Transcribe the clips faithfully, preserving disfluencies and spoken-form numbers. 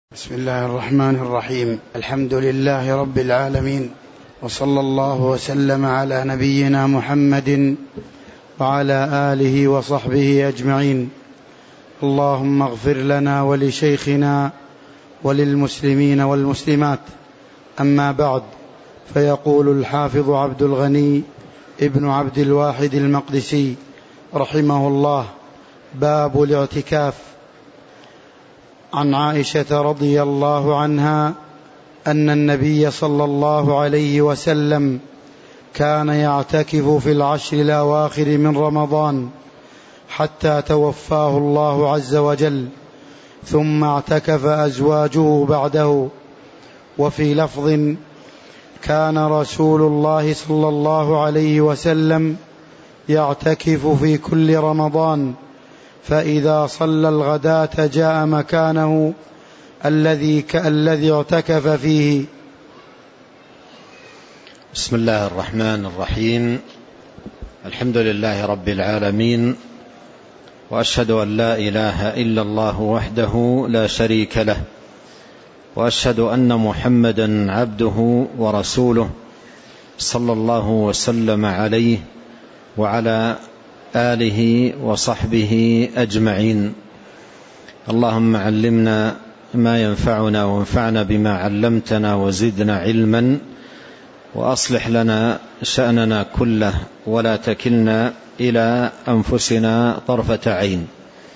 بسم الله الرحمن الرحيم. الحمد لله رب العالمين، وصلى الله وسلم على نبينا محمد وعلى آله وصحبه أجمعين. اللهم اغفر لنا ولشيخنا وللمسلمين والمسلمات. أما بعد، فيقول الحافظ عبد الغني ابن عبد الواحد المقدسي رحمه الله: باب الاعتكاف. عن عائشة رضي الله عنها أن النبي صلى الله عليه وسلم كان يعتكف في العشر الأواخر من رمضان حتى توفاه الله عز وجل، ثم اعتكف أزواجه بعده. وفي لفظ: كان رسول الله صلى الله عليه وسلم يعتكف في كل رمضان، فإذا صلى الغداة جاء مكانه الذي كالذي اعتكف فيه. بسم الله الرحمن الرحيم. الحمد لله رب العالمين، وأشهد أن لا إله إلا الله وحده لا شريك له، وأشهد أن محمدا عبده ورسوله صلى الله وسلم عليه وعلى آله وصحبه أجمعين. اللهم علمنا ما ينفعنا وانفعنا بما علمتنا وزدنا علما، وأصلح لنا شأننا كله ولا تكلنا إلى أنفسنا طرفة عين.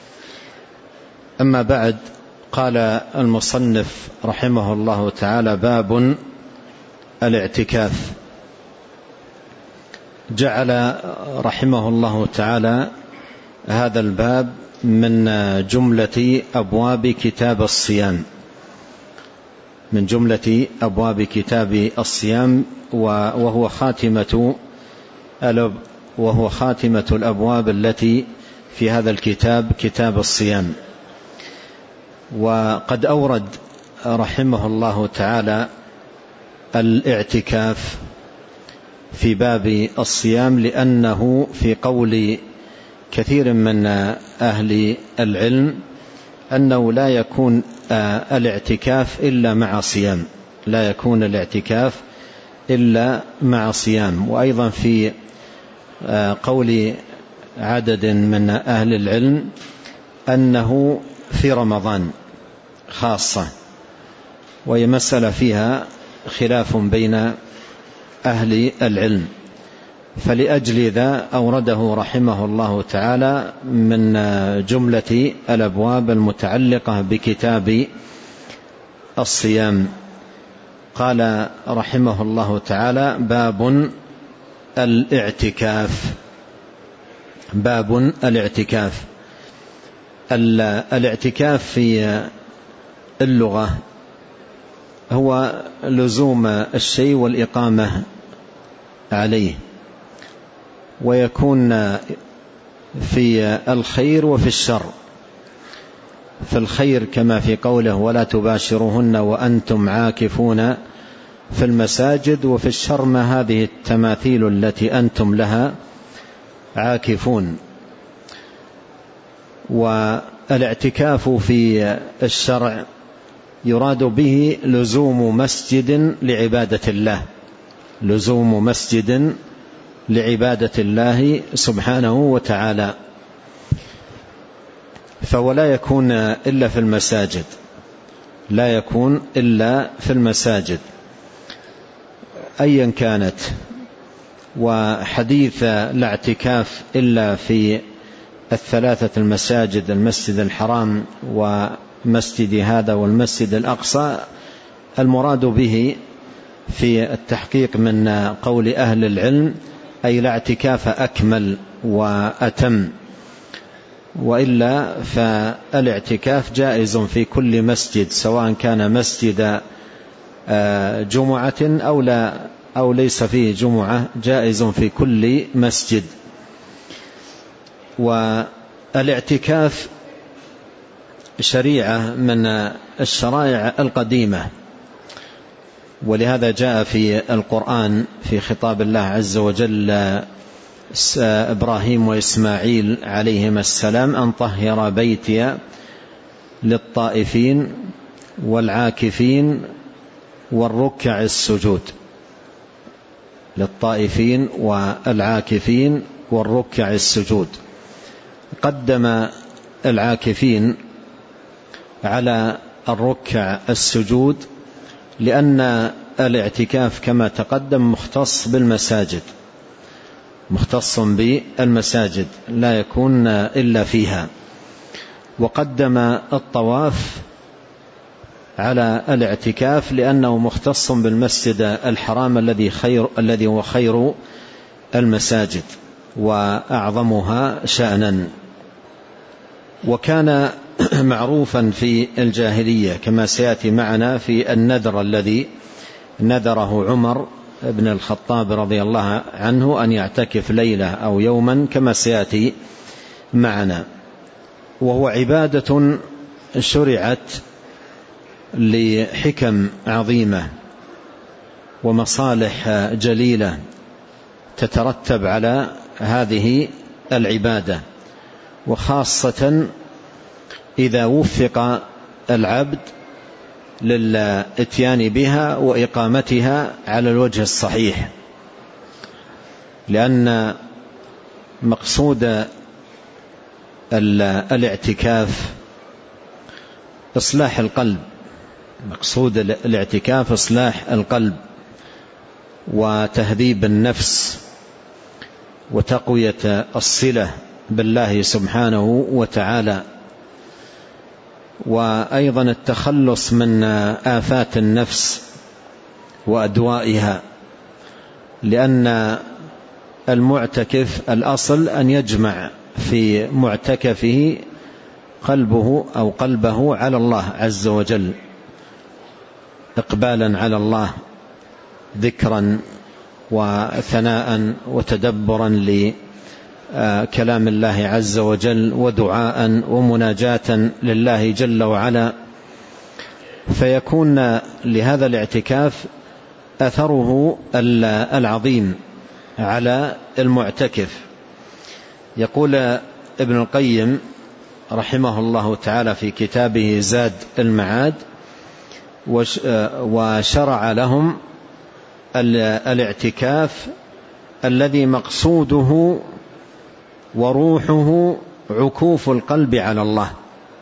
أما بعد، قال المصنف رحمه الله تعالى: باب الاعتكاف. جعل رحمه الله تعالى هذا الباب من جملة أبواب كتاب الصيام، من جملة أبواب كتاب الصيام، وهو خاتمة وهو خاتمة الأبواب التي في هذا الكتاب، كتاب الصيام. وقد أورد رحمه الله تعالى الاعتكاف في باب الصيام، لأنه في قول كثير من أهل العلم أنه لا يكون الاعتكاف إلا مع صيام، لا يكون الاعتكاف إلا مع صيام. وأيضا في قول عدد من أهل العلم أنه في رمضان خاصة، وهي مسألة فيها خلاف بين أهل العلم، فلأجل ذا أورده رحمه الله تعالى من جملة الأبواب المتعلقة بكتاب الصيام. قال رحمه الله تعالى: باب الاعتكاف. باب الاعتكاف. الاعتكاف في اللغة هو لزوم الشيء والإقامة عليه، ويكون في الخير وفي الشر. في الخير كما في قوله: ولا تباشرهن وأنتم عاكفون في المساجد، وفي الشر: ما هذه التماثيل التي أنتم لها عاكفون. والاعتكاف في الشرع يراد به لزوم مسجد لعبادة الله، لزوم مسجد لعبادة الله سبحانه وتعالى. فهو لا يكون إلا في المساجد، لا يكون إلا في المساجد أيا كانت. وحديث لا اعتكاف إلا في الثلاثة المساجد، المسجد الحرام ومسجد هذا والمسجد الأقصى، المراد به في التحقيق من قول أهل العلم أي لا اعتكاف أكمل وأتم، وإلا فالاعتكاف جائز في كل مسجد، سواء كان مسجد جمعة أو لا أو ليس فيه جمعة، جائز في كل مسجد. والاعتكاف شريعة من الشرائع القديمة، ولهذا جاء في القرآن في خطاب الله عز وجل إبراهيم وإسماعيل عليهما السلام: أن طهر بيتي للطائفين والعاكفين والركع السجود، للطائفين والعاكفين والركع السجود. قدم العاكفين على الركع السجود لأن الاعتكاف كما تقدم مختص بالمساجد، مختص بالمساجد لا يكون إلا فيها. وقدم الطواف على الاعتكاف لأنه مختص بالمسجد الحرام الذي خير الذي هو خير المساجد وأعظمها شأنا. وكان معروفا في الجاهلية كما سيأتي معنا في النذر الذي نذره عمر بن الخطاب رضي الله عنه أن يعتكف ليلة أو يوما كما سيأتي معنا. وهو عبادة شرعت لحكم عظيمة ومصالح جليلة تترتب على هذه العبادة، وخاصة إذا وفق العبد للاتيان بها وإقامتها على الوجه الصحيح، لأن مقصود الاعتكاف إصلاح القلب، مقصود الاعتكاف إصلاح القلب وتهذيب النفس وتقوية الصلة بالله سبحانه وتعالى، وأيضا التخلص من آفات النفس وأدوائها، لأن المعتكف الأصل أن يجمع في معتكفه قلبه أو قلبه على الله عز وجل، إقبالا على الله، ذكرا وثناء وتدبرا لكلام الله عز وجل، ودعاء ومناجاة لله جل وعلا. فيكون لهذا الاعتكاف أثره العظيم على المعتكف. يقول ابن القيم رحمه الله تعالى في كتابه زاد المعاد: وشرع لهم الاعتكاف الذي مقصوده وروحه عكوف القلب على الله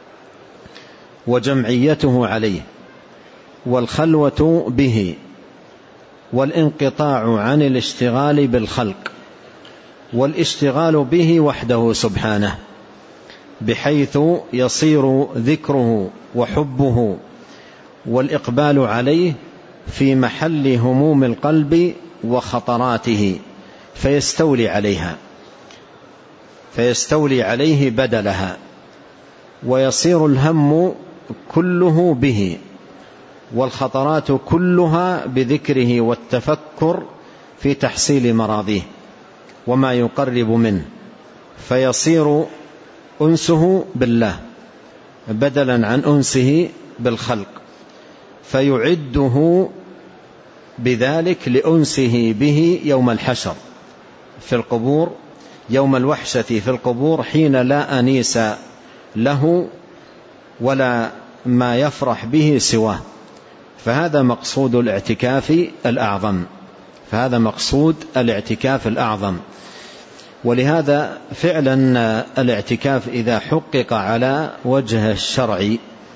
وجمعيته عليه والخلوة به والانقطاع عن الاشتغال بالخلق والاشتغال به وحده سبحانه، بحيث يصير ذكره وحبه والإقبال عليه في محل هموم القلب وخطراته، فيستولي عليها فيستولي عليه بدلها، ويصير الهم كله به والخطرات كلها بذكره والتفكر في تحصيل مراضيه وما يقرب منه، فيصير أنسه بالله بدلا عن أنسه بالخلق، فيعده بذلك لأنسه به يوم الحشر في القبور، يوم الوحشة في القبور، حين لا أنيس له ولا ما يفرح به سواه. فهذا مقصود الاعتكاف الأعظم فهذا مقصود الاعتكاف الأعظم. ولهذا فعلا الاعتكاف إذا حقق على وجه الشرع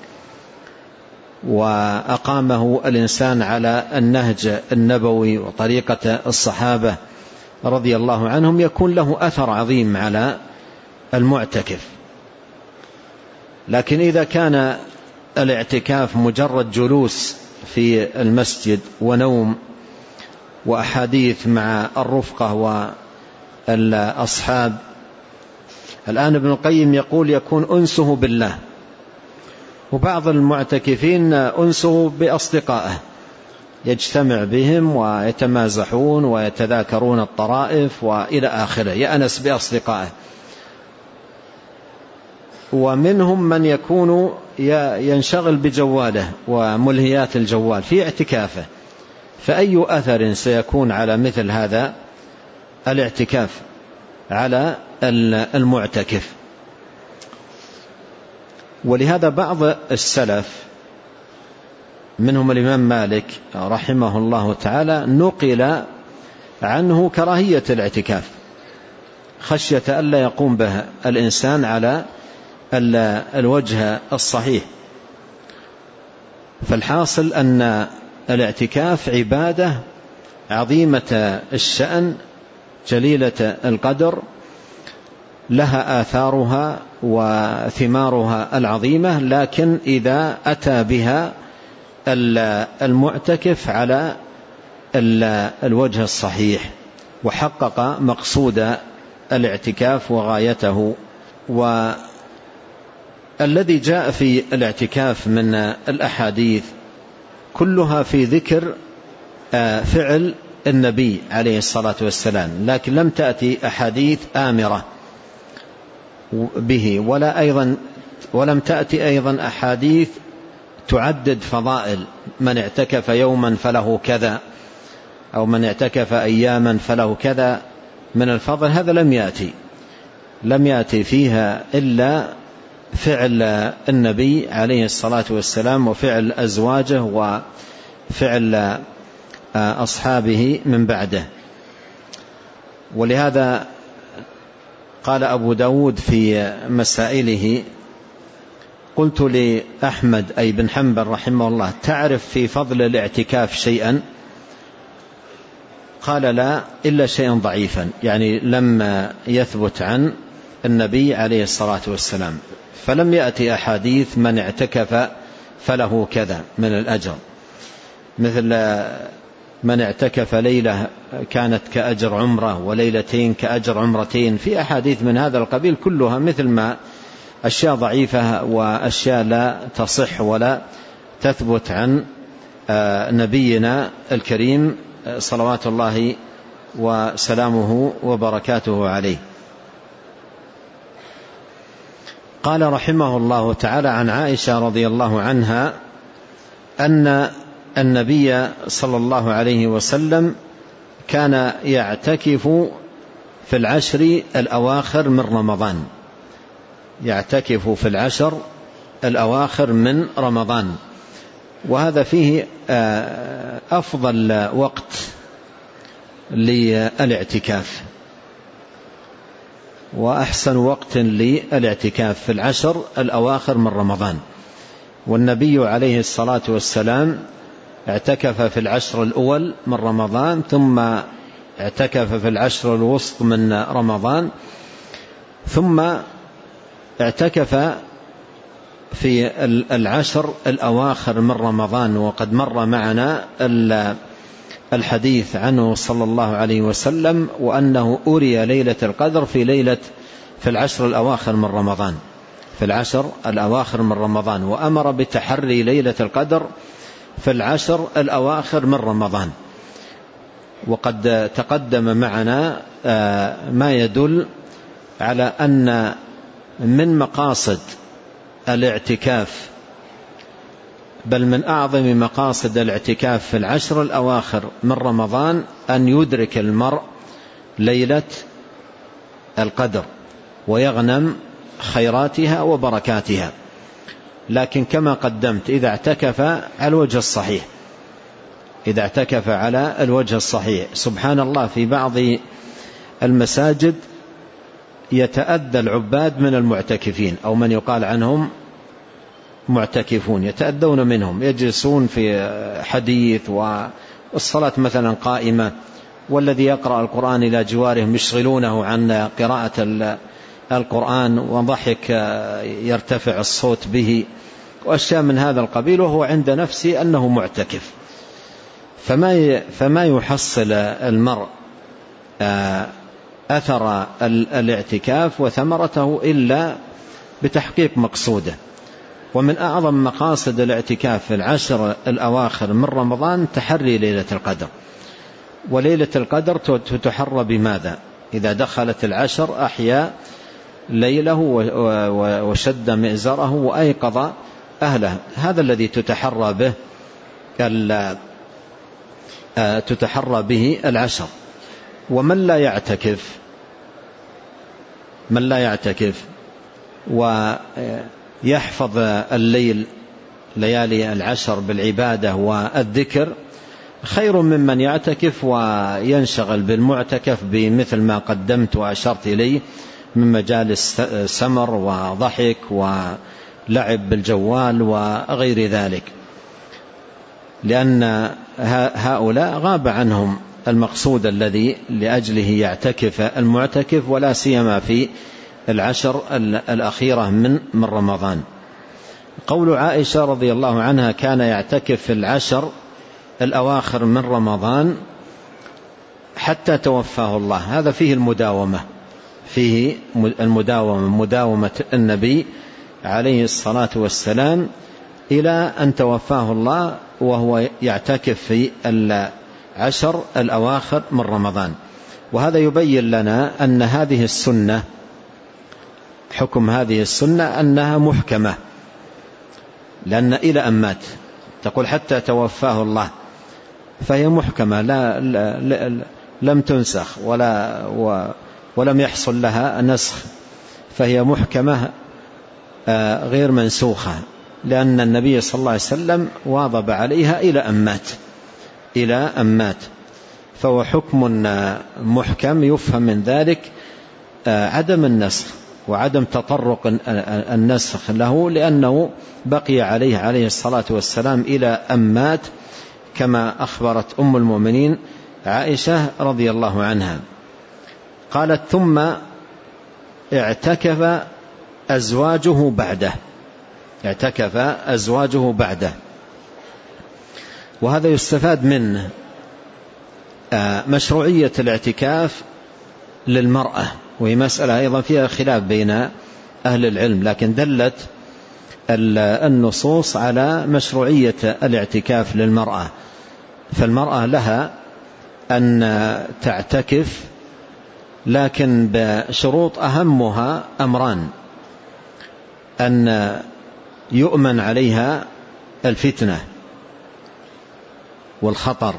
وأقامه الإنسان على النهج النبوي وطريقة الصحابة رضي الله عنهم، يكون له أثر عظيم على المعتكف. لكن إذا كان الاعتكاف مجرد جلوس في المسجد ونوم وأحاديث مع الرفقة والأصحاب، الآن ابن القيم يقول يكون أنسه بالله. وبعض المعتكفين أنسه بأصدقائه، يجتمع بهم ويتمازحون ويتذاكرون الطرائف وإلى آخره، يأنس بأصدقائه. ومنهم من يكون ينشغل بجواله وملهيات الجوال في اعتكافه، فأي أثر سيكون على مثل هذا الاعتكاف على المعتكف؟ ولهذا بعض السلف منهم الإمام مالك رحمه الله تعالى نقل عنه كراهية الاعتكاف خشية ألا يقوم به الإنسان على الوجه الصحيح. فالحاصل أن الاعتكاف عبادة عظيمة الشأن جليلة القدر، لها آثارها وثمارها العظيمة، لكن إذا أتى بها المعتكف على الوجه الصحيح وحقق مقصود الاعتكاف وغايته. والذي جاء في الاعتكاف من الأحاديث كلها في ذكر فعل النبي عليه الصلاة والسلام، لكن لم تأتي أحاديث آمرة به، ولا أيضا ولم تأتي أيضا أحاديث تعدد فضائل، من اعتكف يوما فله كذا، أو من اعتكف أياما فله كذا من الفضل. هذا لم يأتي لم يأتي فيها إلا فعل النبي عليه الصلاة والسلام وفعل أزواجه وفعل أصحابه من بعده. ولهذا قال أبو داود في مسائله: قلت لأحمد أي بن حنبل رحمه الله: تعرف في فضل الاعتكاف شيئا؟ قال: لا، إلا شيئا ضعيفا، يعني لم يثبت عن النبي عليه الصلاة والسلام، فلم يأتي أحاديث من اعتكف فله كذا من الأجر، مثل من اعتكف ليلة كانت كأجر عمرة وليلتين كأجر عمرتين، في أحاديث من هذا القبيل كلها مثل ما أشياء ضعيفة وأشياء لا تصح ولا تثبت عن نبينا الكريم صلوات الله وسلامه وبركاته عليه. قال رحمه الله تعالى عن عائشة رضي الله عنها أن النبي صلى الله عليه وسلم كان يعتكف في العشر الأواخر من رمضان، يعتكف في العشر الأواخر من رمضان، وهذا فيه أفضل وقت للاعتكاف وأحسن وقت للاعتكاف في العشر الأواخر من رمضان. والنبي عليه الصلاة والسلام اعتكف في العشر الأول من رمضان، ثم اعتكف في العشر الوسط من رمضان، ثم اعتكف في العشر الأواخر من رمضان. وقد مر معنا الحديث عنه صلى الله عليه وسلم وأنه أري ليلة القدر في ليلة في العشر الأواخر من رمضان في العشر الأواخر من رمضان وأمر بتحري ليلة القدر في العشر الأواخر من رمضان. وقد تقدم معنا ما يدل على أن من مقاصد الاعتكاف، بل من أعظم مقاصد الاعتكاف في العشر الأواخر من رمضان، أن يدرك المرء ليلة القدر ويغنم خيراتها وبركاتها. لكن كما قدمت إذا اعتكف على الوجه الصحيح إذا اعتكف على الوجه الصحيح سبحان الله، في بعض المساجد يتأذى العباد من المعتكفين، أو من يقال عنهم معتكفون، يتأذون منهم، يجلسون في حديث والصلاة مثلا قائمة، والذي يقرأ القرآن إلى جوارهم يشغلونه عن قراءة القرآن، وضحك يرتفع الصوت به وأشياء من هذا القبيل، وهو عند نفسه أنه معتكف. فما فما يحصل المرء أثر الاعتكاف وثمرته إلا بتحقيق مقصوده. ومن أعظم مقاصد الاعتكاف في العشر الأواخر من رمضان تحري ليلة القدر. وليلة القدر تتحرى بماذا؟ إذا دخلت العشر أحيا ليله وشد مئزره وأيقظ أهله، هذا الذي تتحرى به تتحرى به العشر. ومن لا يعتكف من لا يعتكف ويحفظ الليل ليالي العشر بالعبادة والذكر خير ممن يعتكف وينشغل بالمعتكف بمثل ما قدمت وأشرت إليه من مجالس سمر وضحك ولعب بالجوال وغير ذلك، لأن هؤلاء غاب عنهم المقصود الذي لأجله يعتكف المعتكف، ولا سيما في العشر الأخيرة من من رمضان. قول عائشة رضي الله عنها كان يعتكف في العشر الأواخر من رمضان حتى توفاه الله، هذا فيه المداومة، فيه المداومة مداومة النبي عليه الصلاة والسلام إلى أن توفاه الله وهو يعتكف في العشر الأواخر من رمضان. وهذا يبين لنا أن هذه السنة، حكم هذه السنة أنها محكمة، لأن إلى أن مات تقول حتى توفاه الله، فهي محكمة لا, لا, لا لم تنسخ ولا ولم يحصل لها نسخ، فهي محكمة غير منسوخة، لأن النبي صلى الله عليه وسلم واظب عليها إلى أن مات إلى أن مات فهو حكم محكم. يفهم من ذلك عدم النسخ وعدم تطرق النسخ له، لأنه بقي عليه عليه الصلاة والسلام إلى أن مات، كما أخبرت أم المؤمنين عائشة رضي الله عنها. قالت ثم اعتكف أزواجه بعده، اعتكف أزواجه بعده. وهذا يستفاد منه مشروعية الاعتكاف للمرأة، وهي مسألة أيضا فيها خلاف بين أهل العلم، لكن دلت النصوص على مشروعية الاعتكاف للمرأة. فالمرأة لها أن تعتكف، لكن بشروط أهمها أمران: أن يؤمن عليها الفتنة والخطر،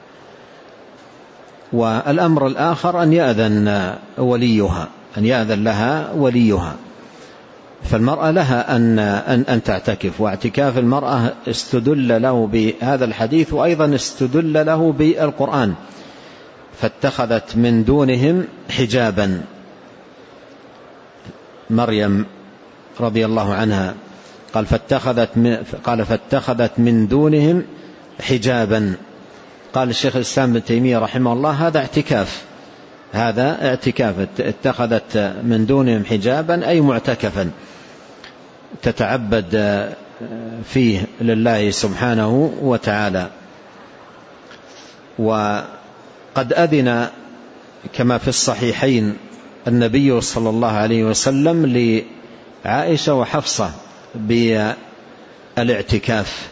والأمر الآخر أن يأذن وليها أن يأذن لها وليها. فالمرأة لها أن, أن, أن تعتكف، واعتكاف المرأة استدل له بهذا الحديث، وأيضا استدل له بالقرآن: فاتخذت من دونهم حجابا. مريم رضي الله عنها قال فاتخذت من, قال فاتخذت من دونهم حجابا. قال الشيخ الإسلام ابن تيمية رحمه الله هذا اعتكاف، هذا اعتكاف، اتخذت من دونهم حجابا أي معتكفا تتعبد فيه لله سبحانه وتعالى. وقد أذن كما في الصحيحين النبي صلى الله عليه وسلم لعائشة وحفصة بالاعتكاف،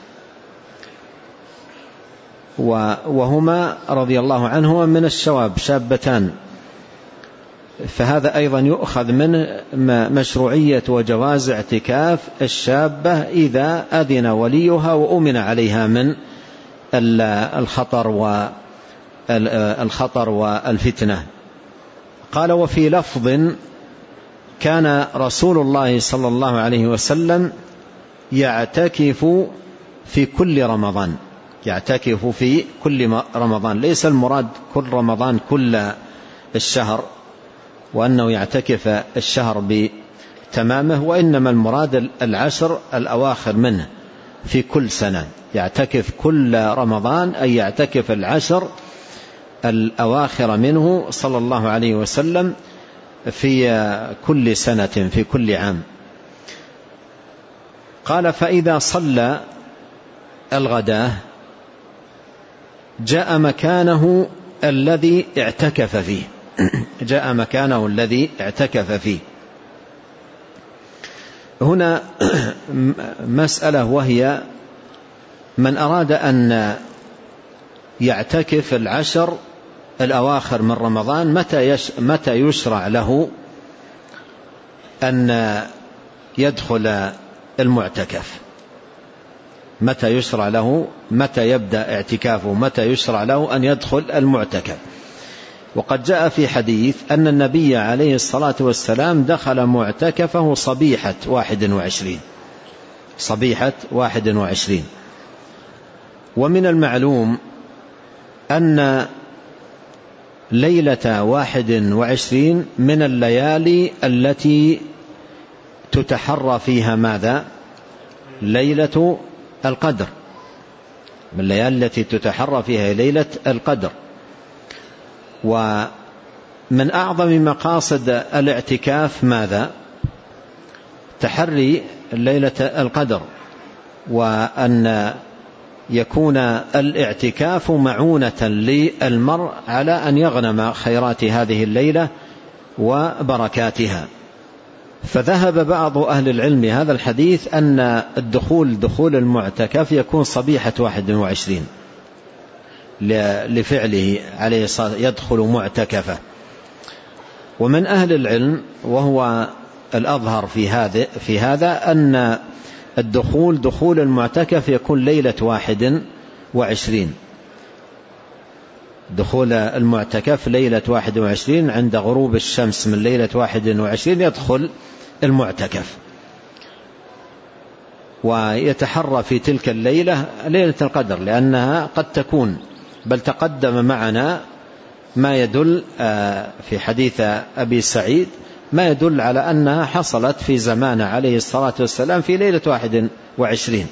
وهما رضي الله عنهما من الشواب شابتان، فهذا أيضا يؤخذ منه مشروعية وجواز اعتكاف الشابة إذا أذن وليها وأمن عليها من الخطر والخطر والفتنة. قال وفي لفظ كان رسول الله صلى الله عليه وسلم يعتكف في كل رمضان، يعتكف في كل رمضان، ليس المراد كل رمضان كل الشهر وأنه يعتكف الشهر بتمامه، وإنما المراد العشر الأواخر منه في كل سنة، يعتكف كل رمضان أي يعتكف العشر الأواخر منه صلى الله عليه وسلم في كل سنة في كل عام. قال فإذا صلى الغداة جاء مكانه الذي اعتكف فيه جاء مكانه الذي اعتكف فيه. هنا مسألة، وهي من أراد أن يعتكف العشر الأواخر من رمضان متى متى يشرع له أن يدخل المعتكف، متى يشرع له متى يبدأ اعتكافه، متى يشرع له أن يدخل المعتكف. وقد جاء في حديث أن النبي عليه الصلاة والسلام دخل معتكفه صبيحة واحد وعشرين، صبيحة واحد وعشرين. ومن المعلوم أن ليلة واحد وعشرين من الليالي التي تتحرى فيها ماذا؟ ليلة القدر، من الليالي التي تتحرى فيها ليلة القدر. ومن أعظم مقاصد الاعتكاف ماذا؟ تحري ليلة القدر، وأن يكون الاعتكاف معونة للمرء على أن يغنم خيرات هذه الليلة وبركاتها. فذهب بعض أهل العلم هذا الحديث أن الدخول دخول المعتكف يكون صبيحة واحد وعشرين لفعله عليه الصلاة يدخل معتكفة. ومن أهل العلم وهو الأظهر في هذا في هذا أن الدخول دخول المعتكف يكون ليلة واحد وعشرين، دخول المعتكف ليلة واحد وعشرين عند غروب الشمس من ليلة واحد وعشرين يدخل المعتكف، ويتحرى في تلك الليلة ليلة القدر، لأنها قد تكون، بل تقدم معنا ما يدل في حديث أبي سعيد ما يدل على أنها حصلت في زمان عليه الصلاة والسلام في ليلة واحد وعشرين.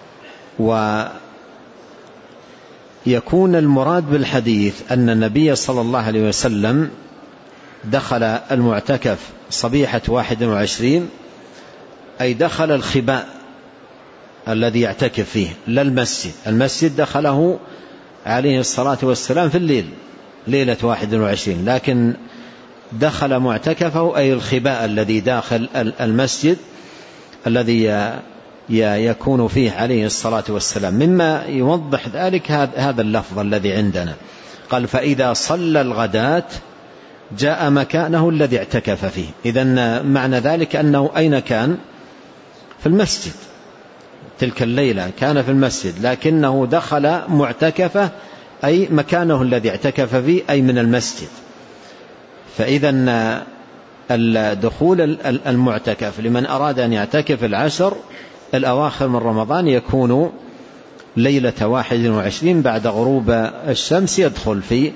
ويكون المراد بالحديث أن النبي صلى الله عليه وسلم دخل المعتكف صبيحة واحد وعشرين، أي دخل الخباء الذي يعتكف فيه، لا المسجد. المسجد دخله عليه الصلاة والسلام في الليل ليلة واحد وعشرين، لكن دخل معتكفه أي الخباء الذي داخل المسجد الذي يكون فيه عليه الصلاة والسلام. مما يوضح ذلك هذا اللفظ الذي عندنا، قال فإذا صلى الغداة جاء مكانه الذي اعتكف فيه. إذن معنى ذلك أنه أين كان؟ في المسجد، تلك الليلة كان في المسجد، لكنه دخل معتكفه أي مكانه الذي اعتكف فيه أي من المسجد. فإذا الدخول المعتكف لمن أراد أن يعتكف العشر الأواخر من رمضان يكون ليلة واحد وعشرين بعد غروب الشمس يدخل في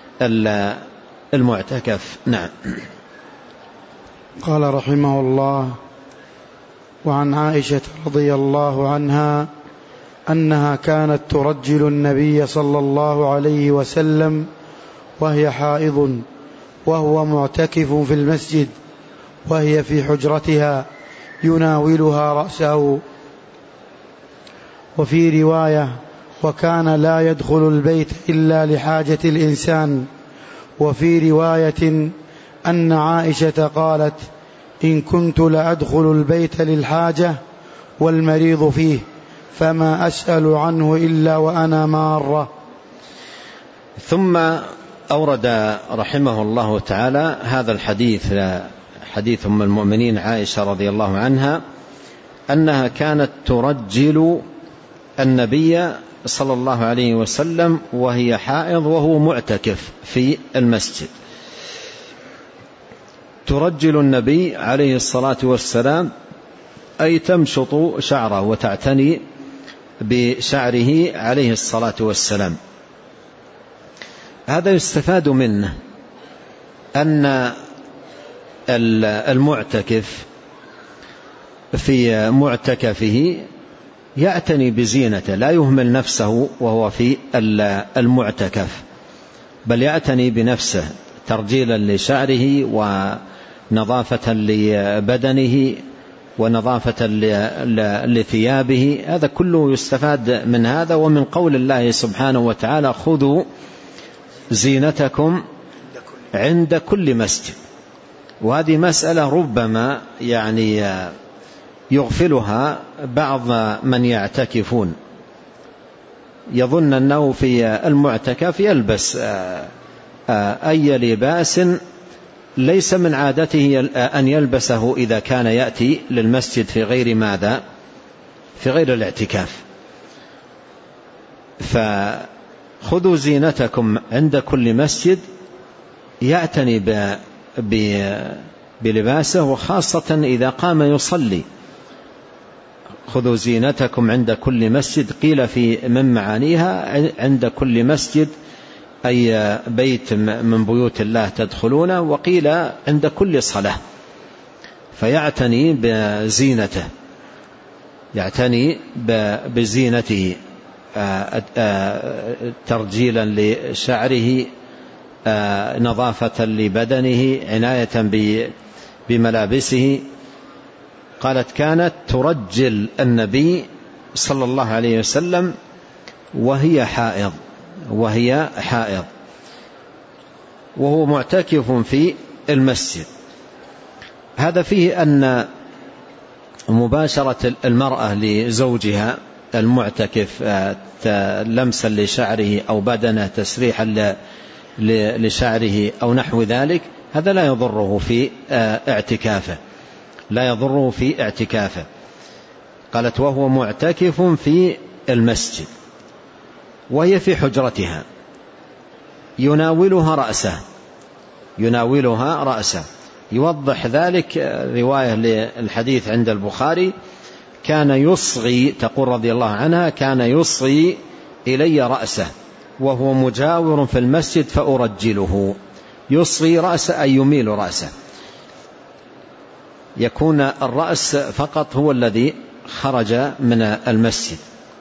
المعتكف. نعم. قال رحمه الله: وعن عائشة رضي الله عنها أنها كانت ترجل النبي صلى الله عليه وسلم وهي حائض وهو معتكف في المسجد، وهي في حجرتها يناولها رأسه. وفي رواية: وكان لا يدخل البيت إلا لحاجة الإنسان. وفي رواية أن عائشة قالت: إن كنت لأدخل البيت للحاجة والمريض فيه فما أسأل عنه إلا وأنا مارة. ثم أورد رحمه الله تعالى هذا الحديث، حديث أم المؤمنين عائشة رضي الله عنها أنها كانت ترجل النبي صلى الله عليه وسلم وهي حائض وهو معتكف في المسجد. ترجل النبي عليه الصلاة والسلام أي تمشط شعره وتعتني بشعره عليه الصلاة والسلام. هذا يستفاد منه أن المعتكف في معتكفه يعتني بزينته، لا يهمل نفسه وهو في المعتكف، بل يعتني بنفسه ترجيلا لشعره ونظافة لبدنه ونظافة لثيابه. هذا كله يستفاد من هذا، ومن قول الله سبحانه وتعالى: خذوا زينتكم عند كل مسجد. وهذه مسألة ربما يعني يغفلها بعض من يعتكفون، يظن أنه في المعتكف يلبس أي لباس ليس من عادته أن يلبسه إذا كان يأتي للمسجد في غير ماذا؟ في غير الاعتكاف. فخذوا زينتكم عند كل مسجد، يعتني بلباسه، وخاصة إذا قام يصلي خذوا زينتكم عند كل مسجد، قيل في من معانيها عند كل مسجد أي بيت من بيوت الله تدخلونه، وقيل عند كل صلاة، فيعتني بزينته، يعتني بزينته ترجيلا لشعره، نظافة لبدنه، عناية بملابسه. قالت كانت ترجل النبي صلى الله عليه وسلم وهي حائض وهي حائض وهو معتكف في المسجد. هذا فيه أن مباشرة المرأة لزوجها المعتكف لمسا لشعره أو بدنه، تسريحا لشعره أو نحو ذلك، هذا لا يضره في اعتكافه، لا يضره في اعتكافه. قالت وهو معتكف في المسجد وهي في حجرتها يناولها رأسه يناولها رأسه يوضح ذلك رواية للحديث عند البخاري: كان يصغي، تقول رضي الله عنها، كان يصغي إلي رأسه وهو مجاور في المسجد فأرجله. يصغي رأسه أي يميل رأسه، يكون الرأس فقط هو الذي خرج من المسجد،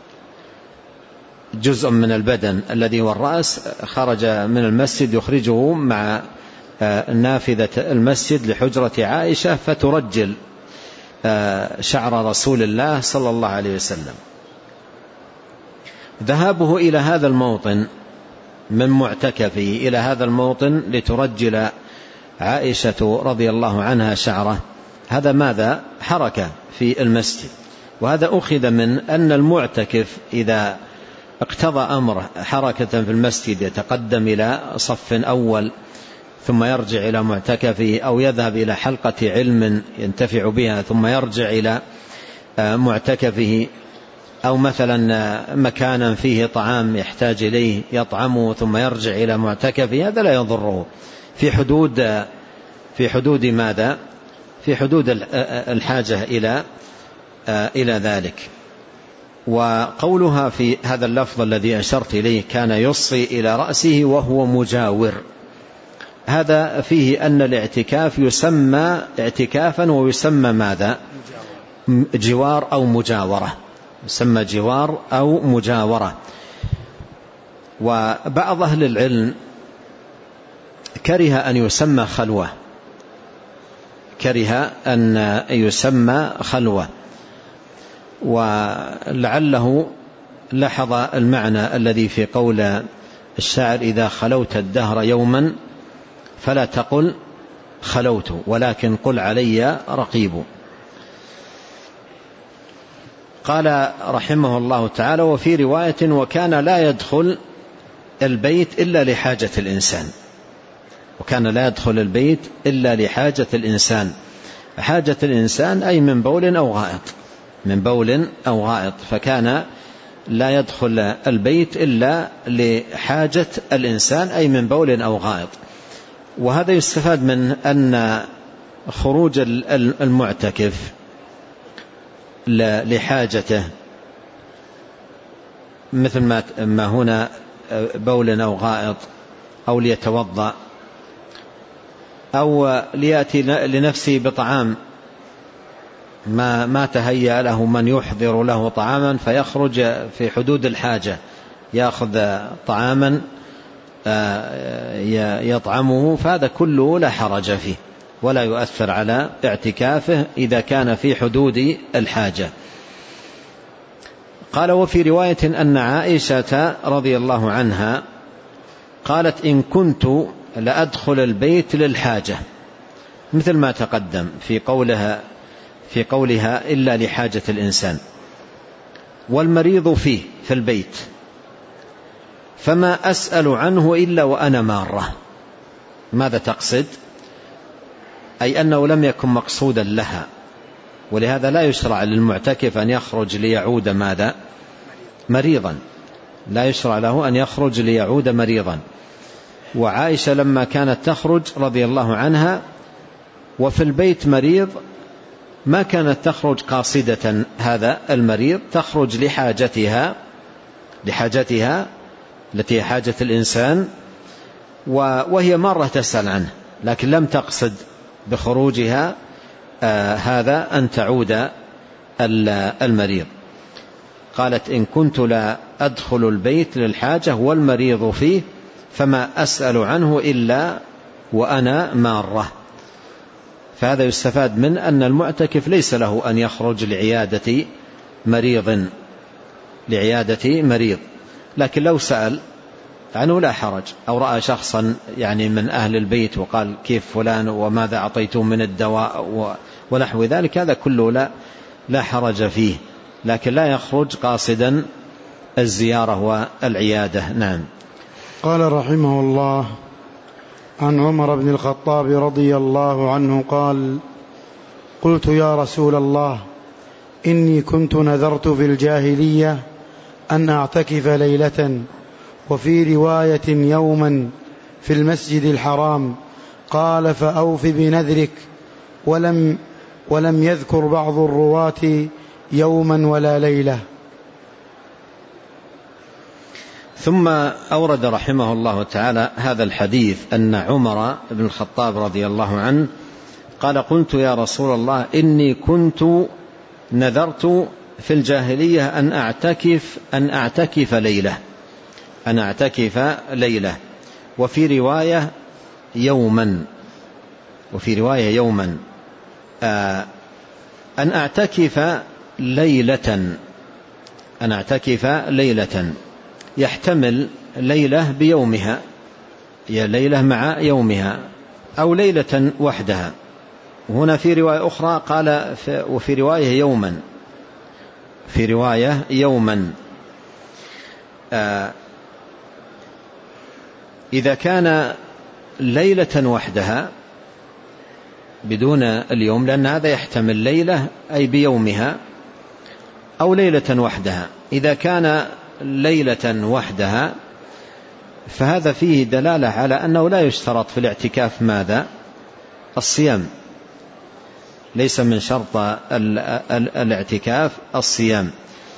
جزء من البدن الذي هو الرأس خرج من المسجد، يخرجه مع نافذة المسجد لحجرة عائشة فترجل شعر رسول الله صلى الله عليه وسلم. ذهابه إلى هذا الموطن من معتكفه إلى هذا الموطن لترجل عائشة رضي الله عنها شعره، هذا ماذا؟ حركة في المسجد. وهذا أخذ من أن المعتكف إذا اقتضى أمر حركة في المسجد يتقدم إلى صف أول ثم يرجع إلى معتكفه، أو يذهب إلى حلقة علم ينتفع بها ثم يرجع إلى معتكفه، أو مثلا مكانا فيه طعام يحتاج إليه يطعمه ثم يرجع إلى معتكفه، هذا لا يضره في حدود في حدود ماذا؟ في حدود الحاجة إلى إلى ذلك. وقولها في هذا اللفظ الذي أشرت إليه كان يصغي إلى رأسه وهو مجاور، هذا فيه أن الاعتكاف يسمى اعتكافا ويسمى ماذا؟ جوار أو مجاورة، يسمى جوار أو مجاورة. وبعض أهل العلم كره أن يسمى خلوة، كره أن يسمى خلوة، ولعله لحظ المعنى الذي في قول الشاعر: إذا خلوت الدهر يوما فلا تقل خلوت ولكن قل علي رقيب. قال رحمه الله تعالى: وفي رواية: وكان لا يدخل البيت إلا لحاجة الإنسان. وكان لا يدخل البيت إلا لحاجة الإنسان. حاجة الإنسان أي من بول أو غائط، من بول أو غائط، فكان لا يدخل البيت إلا لحاجة الإنسان أي من بول أو غائط. وهذا يستفاد من أن خروج المعتكف لحاجته مثل ما هنا بول أو غائط أو ليتوضأ أو ليأتي لنفسه بطعام ما ما تهيأ له من يحضر له طعاما فيخرج في حدود الحاجة يأخذ طعاما يطعمه، فهذا كله لا حرج فيه ولا يؤثر على اعتكافه إذا كان في حدود الحاجة. قال: وفي رواية أن عائشة رضي الله عنها قالت: إن كنت لأدخل البيت للحاجة، مثل ما تقدم في قولها في قولها إلا لحاجة الإنسان، والمريض فيه في البيت، فما أسأل عنه إلا وأنا مارة. ماذا تقصد؟ أي أنه لم يكن مقصودا لها، ولهذا لا يشرع للمعتكف أن يخرج ليعود ماذا؟ مريضا، لا يشرع له أن يخرج ليعود مريضا. وعائشة لما كانت تخرج رضي الله عنها وفي البيت مريض ما كانت تخرج قاصدة هذا المريض، تخرج لحاجتها لحاجتها التي هي حاجة الإنسان، وهي مرة تسأل عنه، لكن لم تقصد بخروجها آه هذا أن تعود المريض. قالت: إن كنت لا أدخل البيت للحاجة والمريض فيه فما أسأل عنه إلا وأنا مارة. فهذا يستفاد من أن المعتكف ليس له أن يخرج لعيادة مريض لعيادة مريض لكن لو سأل عنه لا حرج، أو رأى شخصا يعني من أهل البيت وقال: كيف فلان وماذا أعطيتم من الدواء ونحو ذلك، هذا كله لا, لا حرج فيه، لكن لا يخرج قاصدا الزيارة والعيادة. نعم. قال رحمه الله: عن عمر بن الخطاب رضي الله عنه قال: قلت يا رسول الله إني كنت نذرت في الجاهلية أن أعتكف ليلة، وفي رواية يوما في المسجد الحرام. قال: فأوف بنذرك. ولم, ولم يذكر بعض الرواة يوما ولا ليلة. ثم أورد رحمه الله تعالى هذا الحديث أن عمر بن الخطاب رضي الله عنه قال: قلت يا رسول الله إني كنت نذرت في الجاهلية أن أعتكف أن أعتكف ليلة أن أعتكف ليلة وفي رواية يوما وفي رواية يوما آه أن أعتكف ليلة أن أعتكف ليلة يحتمل ليلة بيومها، هي ليلة مع يومها، أو ليلة وحدها. وهنا في رواية أخرى قال: وفي رواية يوما في رواية يوما آه إذا كان ليلة وحدها بدون اليوم، لأن هذا يحتمل ليلة أي بيومها أو ليلة وحدها. إذا كان ليلة وحدها فهذا فيه دلالة على أنه لا يشترط في الاعتكاف ماذا؟ الصيام، ليس من شرط الاعتكاف الصيام.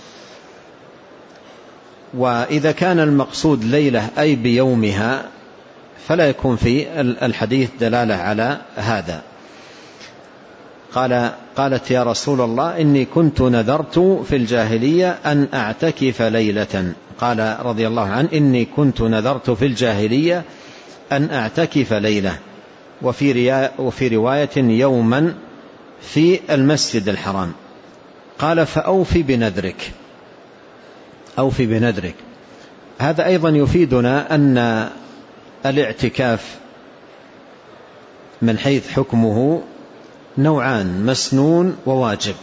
وإذا كان المقصود ليلة أي بيومها فلا يكون في الحديث دلالة على هذا. قال قالت: يا رسول الله إني كنت نذرت في الجاهلية أن أعتكف ليلة. قال رضي الله عنه: إني كنت نذرت في الجاهلية أن أعتكف ليلة، وفي, وفي رواية يوما في المسجد الحرام. قال: فأوفي بنذرك أوفي بنذرك. هذا أيضا يفيدنا أن الاعتكاف من حيث حكمه نوعان: مسنون وواجب.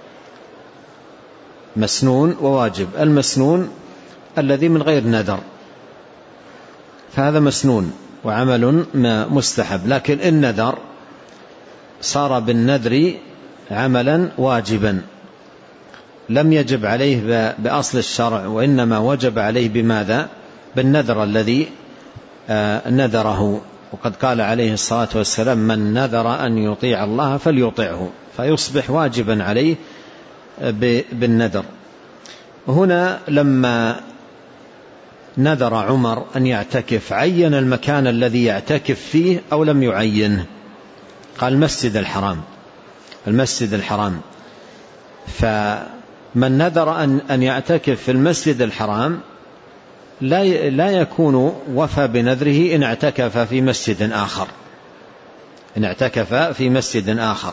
مسنون وواجب. المسنون الذي من غير نذر فهذا مسنون وعمل مستحب، لكن النذر صار بالنذر عملا واجبا، لم يجب عليه بأصل الشرع، وإنما وجب عليه بماذا؟ بالنذر الذي نذره. وقد قال عليه الصلاة والسلام: من نذر أن يطيع الله فليطيعه، فيصبح واجبا عليه بالنذر. هنا لما نذر عمر أن يعتكف عين المكان الذي يعتكف فيه أو لم يعينه؟ قال: المسجد الحرام المسجد الحرام. فمن نذر أن يعتكف في المسجد الحرام لا لا يكون وفى بنذره إن اعتكف في مسجد آخر إن اعتكف في مسجد آخر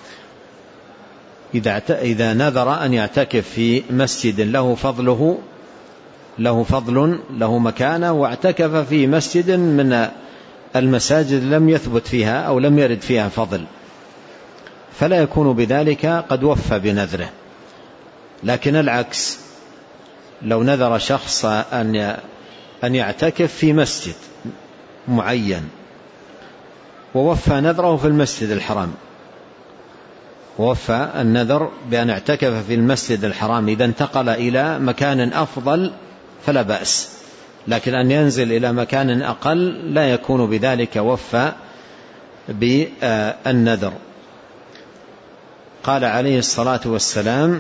إذا إذا نذر أن يعتكف في مسجد له فضله له فضل له مكانة، واعتكف في مسجد من المساجد لم يثبت فيها أو لم يرد فيها فضل، فلا يكون بذلك قد وفى بنذره. لكن العكس، لو نذر شخص أن أن يعتكف في مسجد معين ووفى نذره في المسجد الحرام، ووفى النذر بأن اعتكف في المسجد الحرام، إذا انتقل إلى مكان أفضل فلا بأس، لكن أن ينزل إلى مكان أقل لا يكون بذلك وفى بالنذر. قال عليه الصلاة والسلام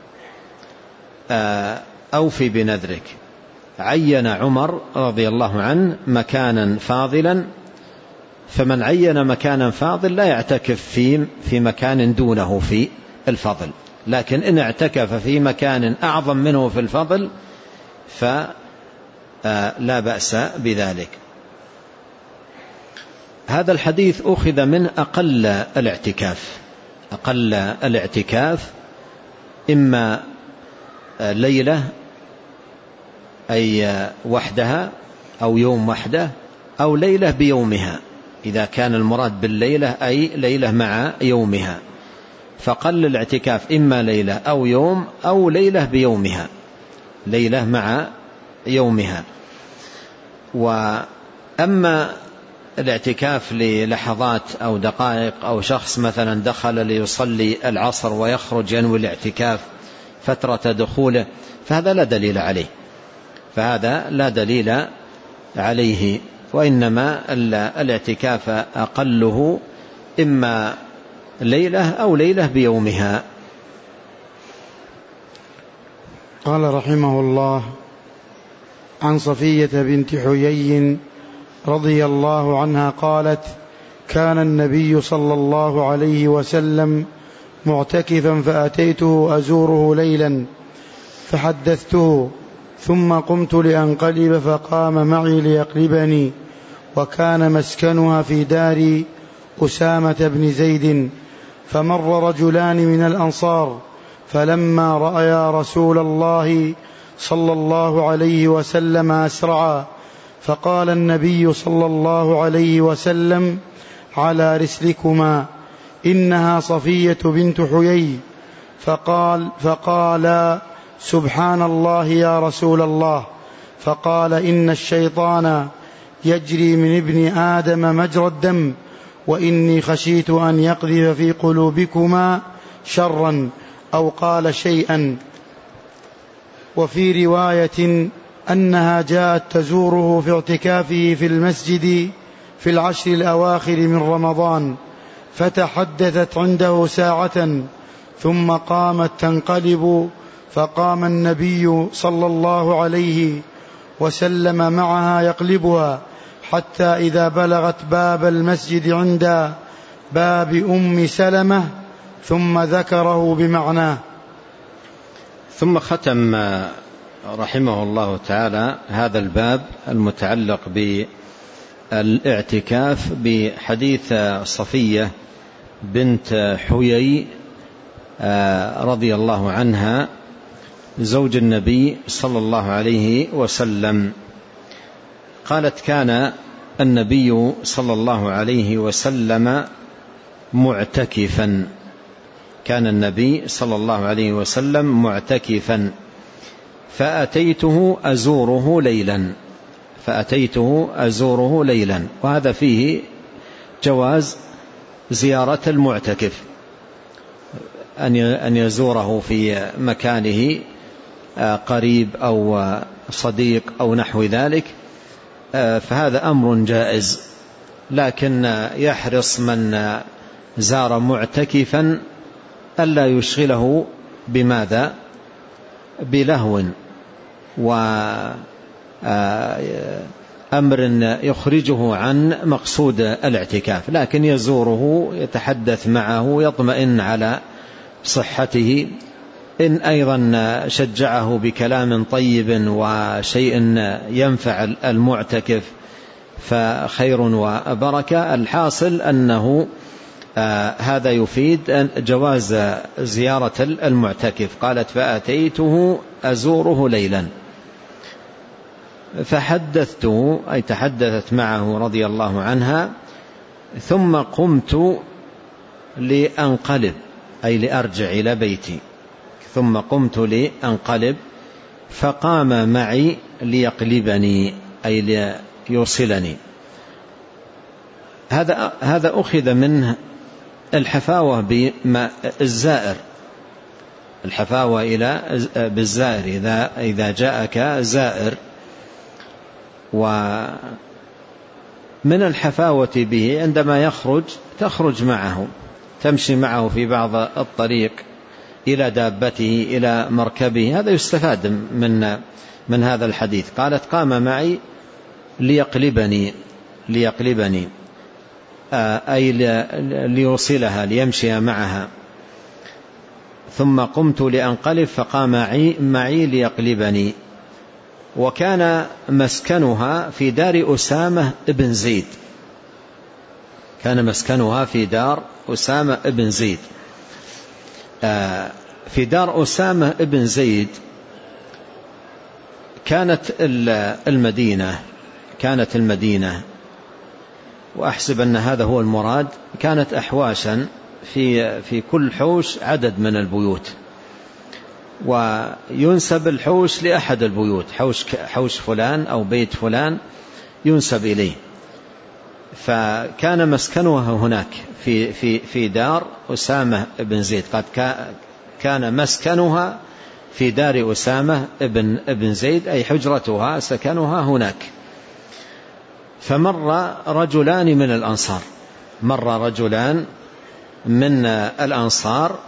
أوفي بنذرك. عين عمر رضي الله عنه مكانا فاضلا، فمن عين مكانا فاضل لا يعتكف في في مكان دونه في الفضل، لكن إن اعتكف في مكان أعظم منه في الفضل فلا بأس بذلك. هذا الحديث أخذ من أقل الاعتكاف. أقل الاعتكاف إما ليلة أي وحدها أو يوم وحده، أو ليلة بيومها، إذا كان المراد بالليلة أي ليلة مع يومها. فقل الاعتكاف إما ليلة أو يوم أو ليلة بيومها، ليلة مع يومها. وأما الاعتكاف للحظات أو دقائق، أو شخص مثلا دخل ليصلي العصر ويخرج ينوي الاعتكاف فترة دخوله، فهذا لا دليل عليه، فهذا لا دليل عليه. وإنما الاعتكاف أقله إما ليلة أو ليلة بيومها. قال رحمه الله: عن صفية بنت حيي رضي الله عنها قالت: كان النبي صلى الله عليه وسلم معتكفا فأتيته أزوره ليلا فحدثته، ثم قمت لأنقلب فقام معي ليقلبني، وكان مسكنها في دار أسامة بن زيد. فمر رجلان من الأنصار، فلما رأيا رسول الله صلى الله عليه وسلم أسرعا، فقال النبي صلى الله عليه وسلم: على رسلكما، إنها صفية بنت حيي. فقال فقال سبحان الله يا رسول الله. فقال: إن الشيطان يجري من ابن آدم مجرى الدم، وإني خشيت أن يقذف في قلوبكما شرا، أو قال شيئا. وفي رواية أنها جاءت تزوره في اعتكافه في المسجد في العشر الأواخر من رمضان، فتحدثت عنده ساعة ثم قامت تنقلب، فقام النبي صلى الله عليه وسلم معها يقلبها، حتى إذا بلغت باب المسجد عند باب أم سلمة ثم ذكره بمعناه. ثم ختم رحمه الله تعالى هذا الباب المتعلق بالاعتكاف بحديث صفية بنت حيي رضي الله عنها زوج النبي صلى الله عليه وسلم. قالت: كان النبي صلى الله عليه وسلم معتكفا كان النبي صلى الله عليه وسلم معتكفا فأتيته أزوره ليلا فأتيته أزوره ليلا وهذا فيه جواز زيارة المعتكف، أن يزوره في مكانه قريب أو صديق أو نحو ذلك، فهذا أمر جائز. لكن يحرص من زار معتكفا ألا يشغله بماذا؟ بلهو وأمر يخرجه عن مقصود الاعتكاف، لكن يزوره يتحدث معه يطمئن على صحته. إن أيضا شجعه بكلام طيب وشيء ينفع المعتكف فخير وبركة. الحاصل أنه آه هذا يفيد جواز زيارة المعتكف. قالت: فأتيته أزوره ليلا فحدثته، أي تحدثت معه رضي الله عنها، ثم قمت لأنقلب، أي لأرجع إلى بيتي، ثم قمت لأنقلب فقام معي ليقلبني، أي ليوصلني. هذا هذا أخذ منه الحفاوة بالزائر، الحفاوة إلى بالزائر إذا إذا جاءك زائر. ومن الحفاوة به عندما يخرج تخرج معه، تمشي معه في بعض الطريق إلى دابته إلى مركبه. هذا يستفاد من من هذا الحديث. قالت قام معي ليقلبني ليقلبني أي ليوصلها ليمشي معها، ثم قمت لأنقلب فقام معي ليقلبني. وكان مسكنها في دار أسامة ابن زيد، كان مسكنها في دار أسامة ابن زيد. في دار أسامة ابن زيد كانت المدينة كانت المدينة وأحسب أن هذا هو المراد، كانت أحواشا في في كل حوش عدد من البيوت، وينسب الحوش لأحد البيوت، حوش حوش فلان أو بيت فلان ينسب إليه. فكان مسكنها هناك في في في دار أسامة بن زيد، قد كان مسكنها في دار أسامة بن ابن زيد، أي حجرتها سكنها هناك. فمر رجلان من الأنصار مر رجلان من الأنصار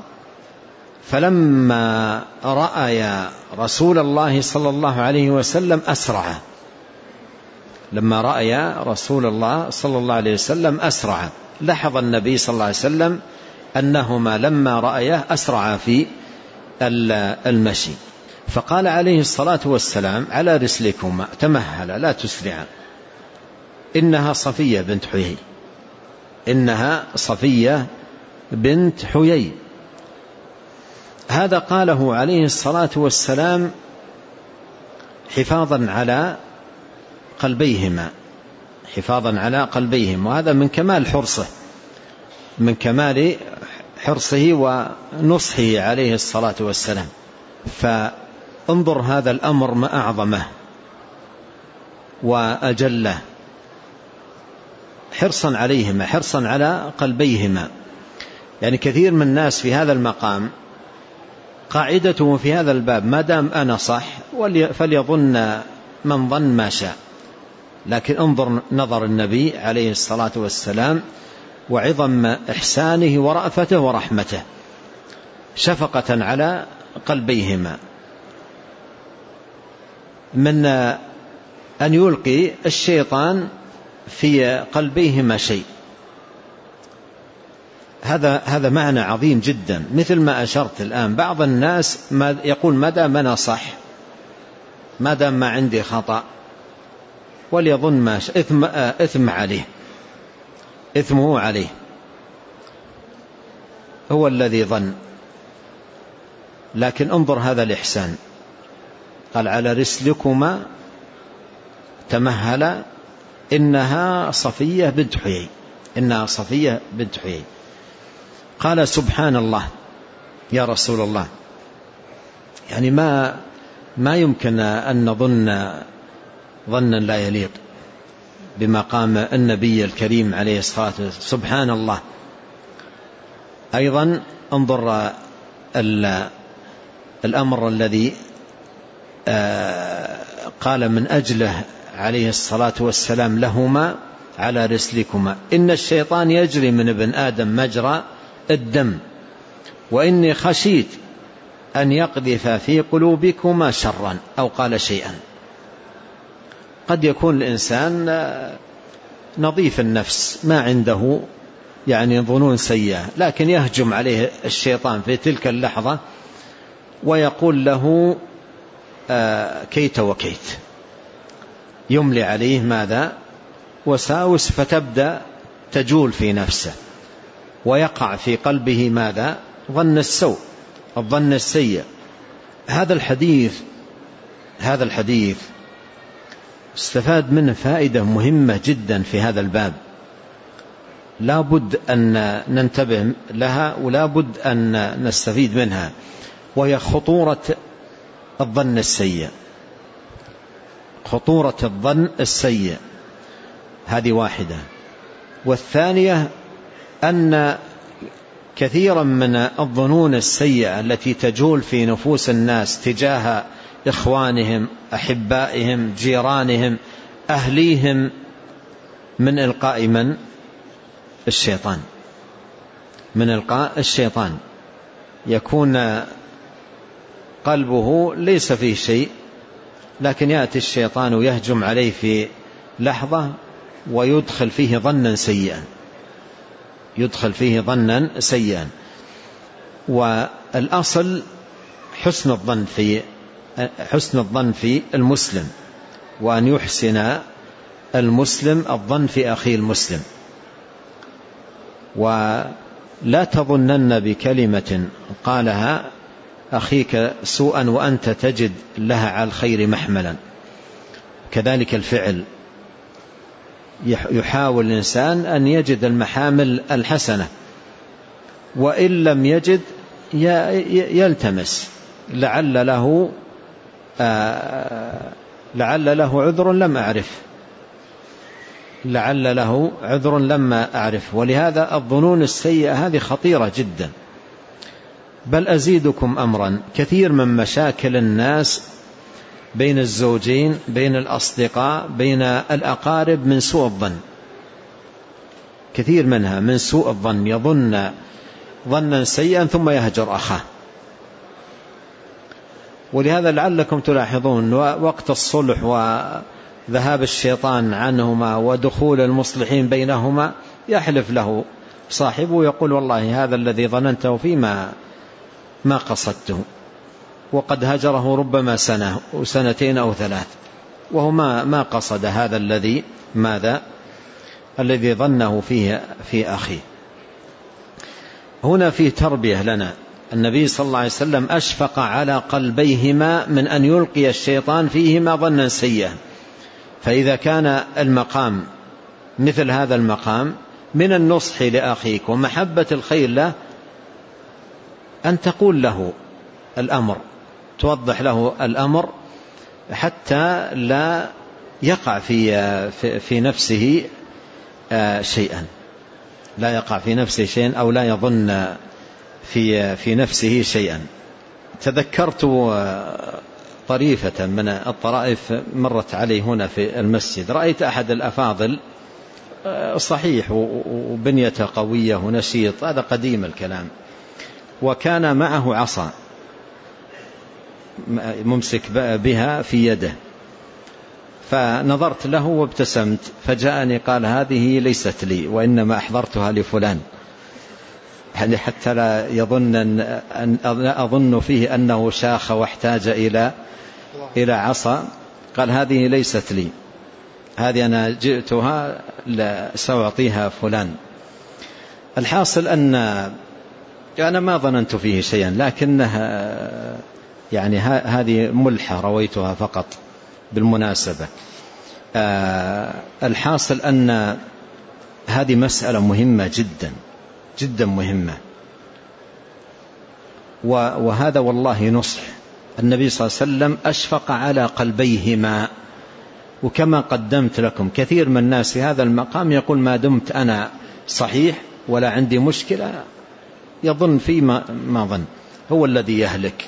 فلما رأى رسول الله صلى الله عليه وسلم أسرع لما رأى رسول الله صلى الله عليه وسلم أسرع لاحظ النبي صلى الله عليه وسلم أنهما لما رأيه أسرع في المشي، فقال عليه الصلاة والسلام على رسلكما، تمهلا لا تسرعا، إنها صفية بنت حيي إنها صفية بنت حيي. هذا قاله عليه الصلاة والسلام حفاظا على قلبيهما حفاظا على قلبيهما وهذا من كمال حرصه من كمال حرصه ونصحه عليه الصلاة والسلام. فانظر هذا الأمر ما أعظمه وأجله، حرصا عليهما حرصا على قلبيهما. يعني كثير من الناس في هذا المقام قاعدته في هذا الباب ما دام أنا صح فليظن من ظن ما شاء، لكن انظر نظر النبي عليه الصلاة والسلام وعظم إحسانه ورأفته ورحمته، شفقة على قلبيهما، من أن يلقي الشيطان في قلبيهما شيء. هذا هذا معنى عظيم جدا. مثل ما أشرت الآن، بعض الناس ما يقول ما دام أنا صح، ما دام ما عندي خطأ، وليظن ما إثم إثم عليه إثمه عليه، هو الذي ظن. لكن انظر هذا الإحسان، قال على رسلكما تمهل إنها صفية بنت حيي إنها صفية بنت حيي. قال سبحان الله يا رسول الله، يعني ما ما يمكن أن نظن ظنا لا يليق بمقام النبي الكريم عليه الصلاة والسلام. سبحان الله. أيضا انظر الأمر الذي قال من أجله عليه الصلاة والسلام لهما على رسلكما إن الشيطان يجري من ابن آدم مجرى الدم وإني خشيت أن يقذف في قلوبكما شرا، أو قال شيئا. قد يكون الإنسان نظيف النفس ما عنده يعني ظنون سيئة، لكن يهجم عليه الشيطان في تلك اللحظة ويقول له آه كيت وكيت، يملي عليه ماذا؟ وساوس، فتبدأ تجول في نفسه ويقع في قلبه ماذا؟ ظن السوء، الظن السيء. هذا الحديث هذا الحديث استفاد منه فائدة مهمة جدا في هذا الباب، لا بد أن ننتبه لها ولا بد أن نستفيد منها، وهي خطورة الظن السيء خطورة الظن السيء هذه واحدة. والثانية أن كثيرا من الظنون السيئة التي تجول في نفوس الناس تجاه إخوانهم أحبائهم جيرانهم أهليهم من إلقاء من؟ الشيطان. من إلقاء الشيطان، يكون قلبه ليس فيه شيء، لكن يأتي الشيطان ويهجم عليه في لحظة ويدخل فيه ظنا سيئا، يدخل فيه ظنا سيئا. والأصل حسن الظن في حسن الظن في المسلم، وأن يحسن المسلم الظن في أخيه المسلم. ولا تظنن بكلمة قالها أخيك سوءا وأنت تجد لها على الخير محملا. كذلك الفعل، يحاول الإنسان أن يجد المحامل الحسنة، وإن لم يجد يلتمس لعل له لعل له عذر لم أعرف لعل له عذر لما أعرف. ولهذا الظنون السيئة هذه خطيرة جدا. بل أزيدكم أمرا، كثير من مشاكل الناس بين الزوجين، بين الأصدقاء، بين الأقارب من سوء الظن، كثير منها من سوء الظن، يظن ظنا سيئا ثم يهجر أخاه. ولهذا لعلكم تلاحظون وقت الصلح وذهاب الشيطان عنهما ودخول المصلحين بينهما يحلف له صاحبه ويقول والله هذا الذي ظننته فيه ما ما قصدته، وقد هجره ربما سنة وسنتين أو ثلاث، وهو ما ما قصد هذا الذي ماذا الذي ظنه فيه في أخيه. هنا في تربية لنا. النبي صلى الله عليه وسلم أشفق على قلبيهما من أن يلقي الشيطان فيهما ظنا سيئا. فإذا كان المقام مثل هذا المقام من النصح لأخيك ومحبة الخير له، أن تقول له الأمر، توضح له الأمر حتى لا يقع في في نفسه شيئا، لا يقع في نفسه شيئا أو لا يظن في في نفسه شيئا. تذكرت طريفة من الطرائف مرت علي هنا في المسجد. رأيت أحد الأفاضل صحيح وبنيته قوية ونشيط، هذا قديم الكلام، وكان معه عصا ممسك بها في يده، فنظرت له وابتسمت، فجاءني قال هذه ليست لي وإنما أحضرتها لفلان، يعني حتى لا يظن أن لا أظن فيه أنه شاخ واحتاج إلى إلى عصا. قال هذه ليست لي، هذه أنا جئتها سأعطيها فلان. الحاصل أن أنا ما ظننت فيه شيئا، لكنها يعني هذه ملحة رويتها فقط بالمناسبة. الحاصل أن هذه مسألة مهمة جدا جدا مهمة، وهذا والله نصح. النبي صلى الله عليه وسلم أشفق على قلبيهما. وكما قدمت لكم كثير من الناس في هذا المقام يقول ما دمت أنا صحيح ولا عندي مشكلة، يظن فيما ما ظن، هو الذي يهلك،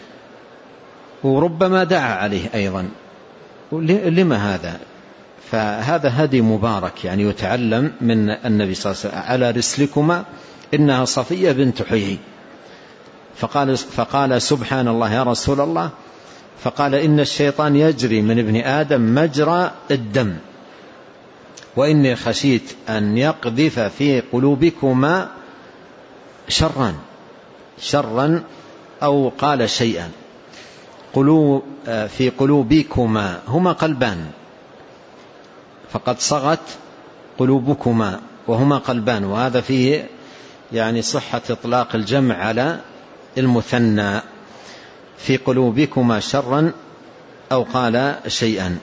وربما دعا عليه أيضا. لما هذا؟ فهذا هدي مبارك يعني يتعلم من النبي صلى الله عليه وسلم. على رسلكما إنها صفية بنت حيي. فقال, فقال سبحان الله يا رسول الله. فقال إن الشيطان يجري من ابن آدم مجرى الدم، وإني خشيت أن يقذف في قلوبكما شرا شرا أو قال شيئا. قلوب في قلوبكما هما قلبان، فقد صغت قلوبكما وهما قلبان، وهذا فيه يعني صحة إطلاق الجمع على المثنى. في قلوبكما شرا أو قال شيئا.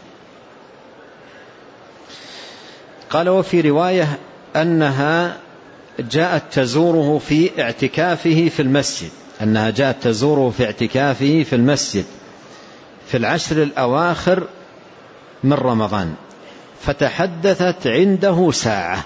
قال وفي رواية أنها جاءت تزوره في اعتكافه في المسجد، أنها جاءت تزوره في اعتكافه في المسجد في العشر الأواخر من رمضان، فتحدثت عنده ساعة.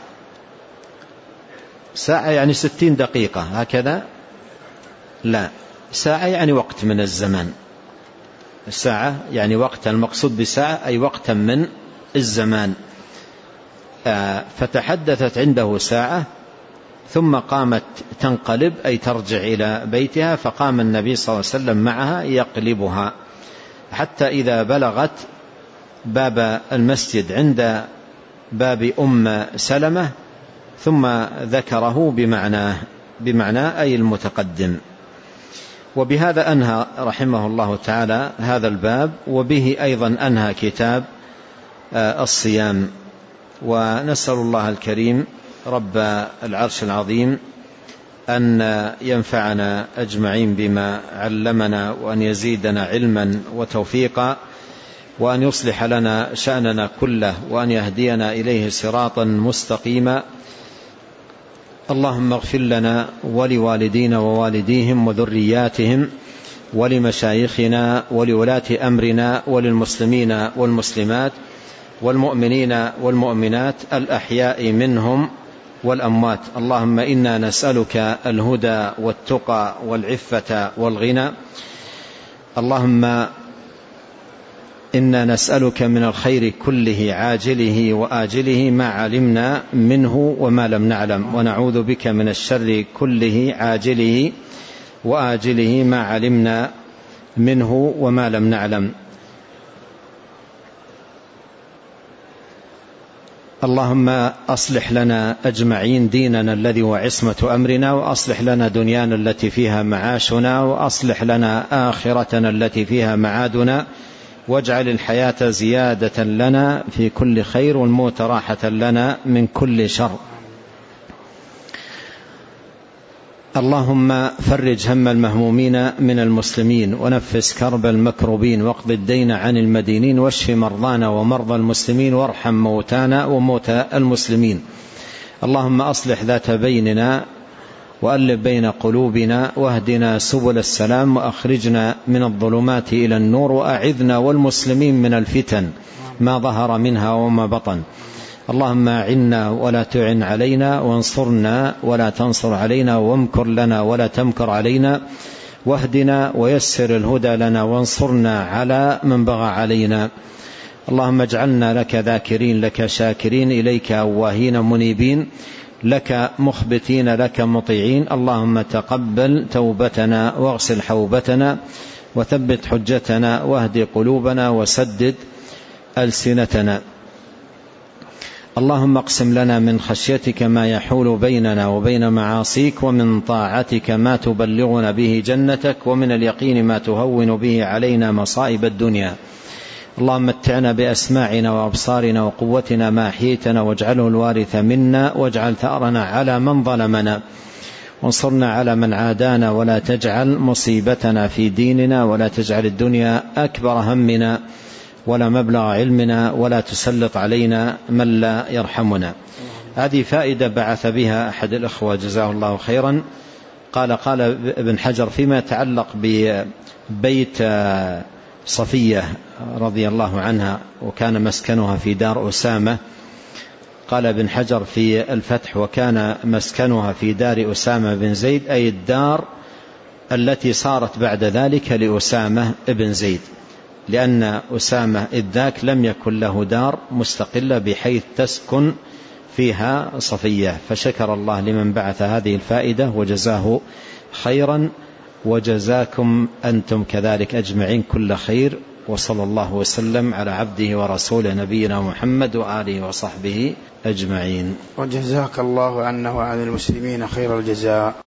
ساعة يعني ستين دقيقة هكذا؟ لا، ساعة يعني وقت من الزمان. الساعة يعني وقت، المقصود بساعة أي وقتا من الزمان. فتحدثت عنده ساعة ثم قامت تنقلب أي ترجع إلى بيتها، فقام النبي صلى الله عليه وسلم معها يقلبها حتى إذا بلغت باب المسجد عند باب أم سلمة ثم ذكره بمعناه بمعنى أي المتقدم. وبهذا أنهى رحمه الله تعالى هذا الباب، وبه أيضا أنهى كتاب الصيام. ونسأل الله الكريم رب العرش العظيم أن ينفعنا أجمعين بما علمنا، وأن يزيدنا علما وتوفيقا، وأن يصلح لنا شأننا كله، وأن يهدينا إليه صراطا مستقيما. اللهم اغفر لنا ولوالدينا ووالديهم وذرياتهم ولمشايخنا ولولاة أمرنا وللمسلمين والمسلمات والمؤمنين والمؤمنات الأحياء منهم والأموات. اللهم إنا نسألك الهدى والتقى والعفة والغنى. اللهم إنا نسألك من الخير كله عاجله وآجله ما علمنا منه وما لم نعلم، ونعوذ بك من الشر كله عاجله وآجله ما علمنا منه وما لم نعلم. اللهم أصلح لنا أجمعين ديننا الذي هو عصمة أمرنا، وأصلح لنا دنيانا التي فيها معاشنا، وأصلح لنا آخرتنا التي فيها معادنا، واجعل الحياة زيادة لنا في كل خير والموت راحة لنا من كل شر. اللهم فرج هم المهمومين من المسلمين، ونفس كرب المكروبين، واقض الدين عن المدينين، واشف مرضانا ومرضى المسلمين، وارحم موتانا وموتى المسلمين. اللهم أصلح ذات بيننا، وألف بين قلوبنا، واهدنا سبل السلام، وأخرجنا من الظلمات إلى النور، وأعذنا والمسلمين من الفتن ما ظهر منها وما بطن. اللهم أعنا ولا تعن علينا، وانصرنا ولا تنصر علينا، وامكر لنا ولا تمكر علينا، واهدنا ويسر الهدى لنا، وانصرنا على من بغى علينا. اللهم اجعلنا لك ذاكرين، لك شاكرين، إليك أواهين منيبين، لك مخبتين، لك مطيعين. اللهم تقبل توبتنا، واغسل حوبتنا، وثبت حجتنا، واهد قلوبنا، وسدد ألسنتنا. اللهم اقسم لنا من خشيتك ما يحول بيننا وبين معاصيك، ومن طاعتك ما تبلغنا به جنتك، ومن اليقين ما تهون به علينا مصائب الدنيا. اللهم متعنا بأسماعنا وأبصارنا وقوتنا ما أحييتنا، واجعله الوارث منا، واجعل ثأرنا على من ظلمنا، وانصرنا على من عادانا، ولا تجعل مصيبتنا في ديننا، ولا تجعل الدنيا أكبر همنا ولا مبلغ علمنا، ولا تسلط علينا من لا يرحمنا. هذه فائدة بعث بها أحد الأخوة جزاه الله خيرا. قال قال ابن حجر فيما يتعلق ببيت صفية رضي الله عنها، وكان مسكنها في دار أسامة. قال ابن حجر في الفتح: وكان مسكنها في دار أسامة بن زيد، أي الدار التي صارت بعد ذلك لأسامة بن زيد، لأن أسامة إذ ذاك لم يكن له دار مستقلة بحيث تسكن فيها صفية. فشكر الله لمن بعث هذه الفائدة وجزاه خيرا، وجزاكم أنتم كذلك أجمعين كل خير. وصلى الله وسلم على عبده ورسوله نبينا محمد وآله وصحبه أجمعين. وجزاك الله عنا وعن المسلمين خير الجزاء.